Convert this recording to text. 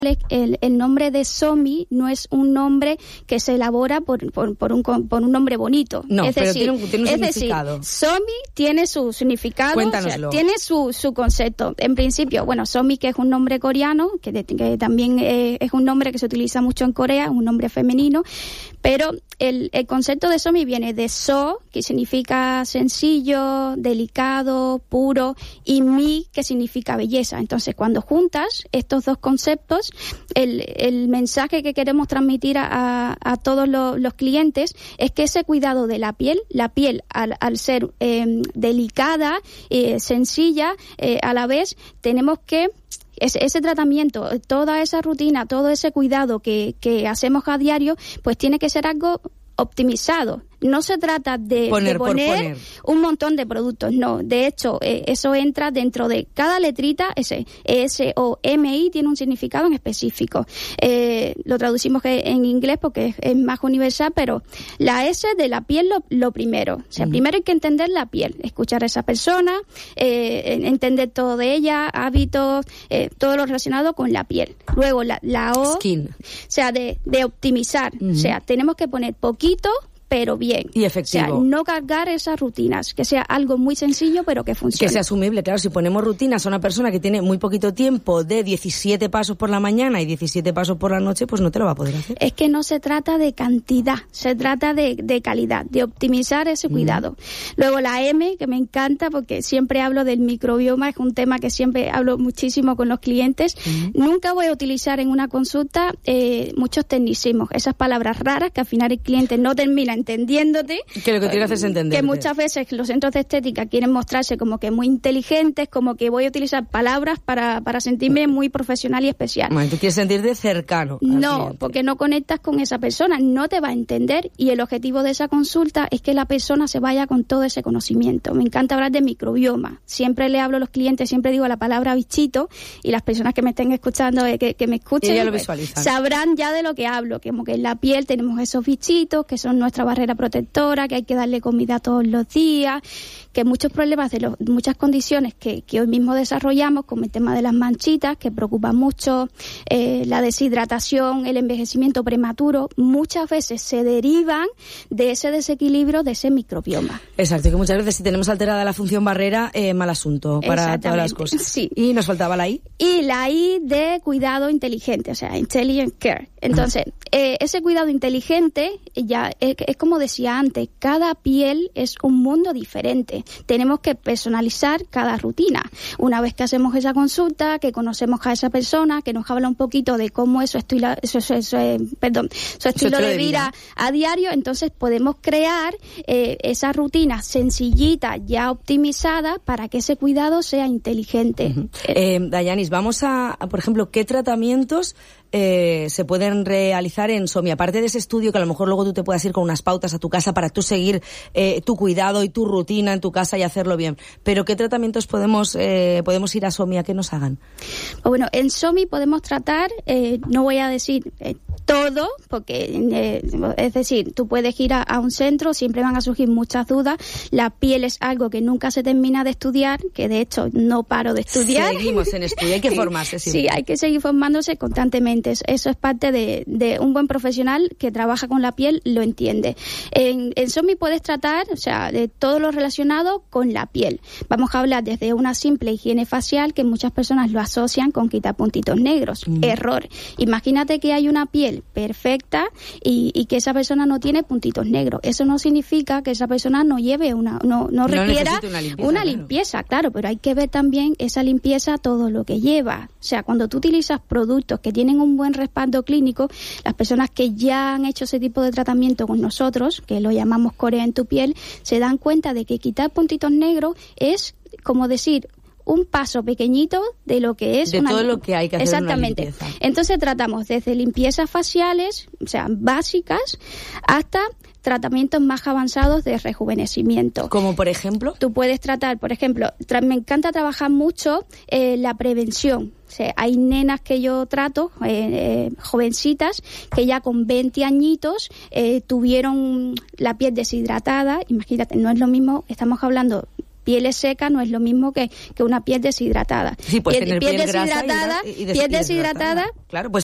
El nombre de SOMI no es un nombre que se elabora por un nombre bonito. No, es pero decir, tiene un significado. Decir, SOMI tiene su significado, Cuéntanoslo. tiene su concepto. En principio, SOMI, que es un nombre coreano, que también es un nombre que se utiliza mucho en Corea, un nombre femenino, pero el concepto de SOMI viene de So, que significa sencillo, delicado, puro, y Mi, que significa belleza. Entonces, cuando juntas estos dos conceptos, el mensaje que queremos transmitir a todos los clientes es que ese cuidado de la piel al ser delicada, sencilla, a la vez tenemos que ese tratamiento, toda esa rutina, todo ese cuidado que hacemos a diario, pues tiene que ser algo optimizado. No se trata de poner un montón de productos, no. De hecho, eso entra dentro de cada letrita, S o M-I tiene un significado en específico. Lo traducimos en inglés porque es más universal, pero la S de la piel lo primero. O sea, primero hay que entender la piel, escuchar a esa persona, entender todo de ella, hábitos, todo lo relacionado con la piel. Luego la O, Skin. O sea, de optimizar. O sea, tenemos que poner poquito, pero bien. Y efectivo. O sea, no cargar esas rutinas, que sea algo muy sencillo, pero que funcione. Que sea asumible. Claro, si ponemos rutinas a una persona que tiene muy poquito tiempo, de 17 pasos por la mañana y 17 pasos por la noche, pues no te lo va a poder hacer. Es que no se trata de cantidad, se trata de calidad, de optimizar ese cuidado. Luego la M, que me encanta porque siempre hablo del microbioma, es un tema que siempre hablo muchísimo con los clientes. Nunca voy a utilizar en una consulta muchos tecnicismos, esas palabras raras que al final el cliente no termina entendiéndote. Que lo que tiene que hacer es entender. Que muchas veces los centros de estética quieren mostrarse como que muy inteligentes, como que voy a utilizar palabras para sentirme muy profesional y especial. Bueno, tú quieres sentirte cercano. No, porque no conectas con esa persona, no te va a entender, y el objetivo de esa consulta es que la persona se vaya con todo ese conocimiento. Me encanta hablar de microbioma. Siempre le hablo a los clientes, siempre digo la palabra bichito, y las personas que me estén escuchando, que me escuchen, ya lo visualizan. Sabrán ya de lo que hablo, como que en la piel tenemos esos bichitos que son nuestra barrera protectora, que hay que darle comida todos los días, que muchos problemas muchas condiciones que hoy mismo desarrollamos, como el tema de las manchitas, que preocupa mucho, la deshidratación, el envejecimiento prematuro, muchas veces se derivan de ese desequilibrio, de ese microbioma. Exacto, que muchas veces si tenemos alterada la función barrera, mal asunto para todas las cosas. Sí. Y nos faltaba la I. Y la I de cuidado inteligente, o sea, intelligent care. Entonces, ese cuidado inteligente ya es como decía antes, cada piel es un mundo diferente. Tenemos que personalizar cada rutina. Una vez que hacemos esa consulta, que conocemos a esa persona, que nos habla un poquito de cómo es su estilo de vida a diario, entonces podemos crear esa rutina sencillita, ya optimizada, para que ese cuidado sea inteligente. Dayanis, vamos a, por ejemplo, ¿qué tratamientos se pueden realizar en SOMI? Aparte de ese estudio, que a lo mejor luego tú te puedas ir con unas pautas a tu casa para tú seguir tu cuidado y tu rutina en tu casa y hacerlo bien. Pero ¿qué tratamientos podemos ir a SOMI a que nos hagan? Bueno, en SOMI podemos tratar, no voy a decir todo, porque es decir, tú puedes ir a un centro, siempre van a surgir muchas dudas. La piel es algo que nunca se termina de estudiar, que de hecho no paro de estudiar. Seguimos en estudio, hay que formarse siempre. Sí, hay que seguir formándose constantemente. Eso es parte de un buen profesional que trabaja con la piel, lo entiende. En SOMI puedes tratar, o sea, de todo lo relacionado con la piel. Vamos a hablar desde una simple higiene facial, que muchas personas lo asocian con quitar puntitos negros. Error. Imagínate que hay una piel perfecta y que esa persona no tiene puntitos negros. Eso no significa que esa persona no lleve no requiera una limpieza, claro, pero hay que ver también esa limpieza, todo lo que lleva. O sea, cuando tú utilizas productos que tienen un buen respaldo clínico, las personas que ya han hecho ese tipo de tratamiento con nosotros, que lo llamamos Corea en tu piel, se dan cuenta de que quitar puntitos negros es como decir un paso pequeñito de lo que es todo lo que hay que hacer. Exactamente. Una limpieza. Entonces tratamos desde limpiezas faciales, o sea, básicas, hasta tratamientos más avanzados de rejuvenecimiento. ¿Como por ejemplo? Tú puedes tratar, por ejemplo, me encanta trabajar mucho la prevención. O sea, hay nenas que yo trato, jovencitas, que ya con 20 añitos tuvieron la piel deshidratada. Imagínate, no es lo mismo, estamos hablando piel seca no es lo mismo que una piel deshidratada. Sí, pues tener piel deshidratada. Piel deshidratada. Claro, pues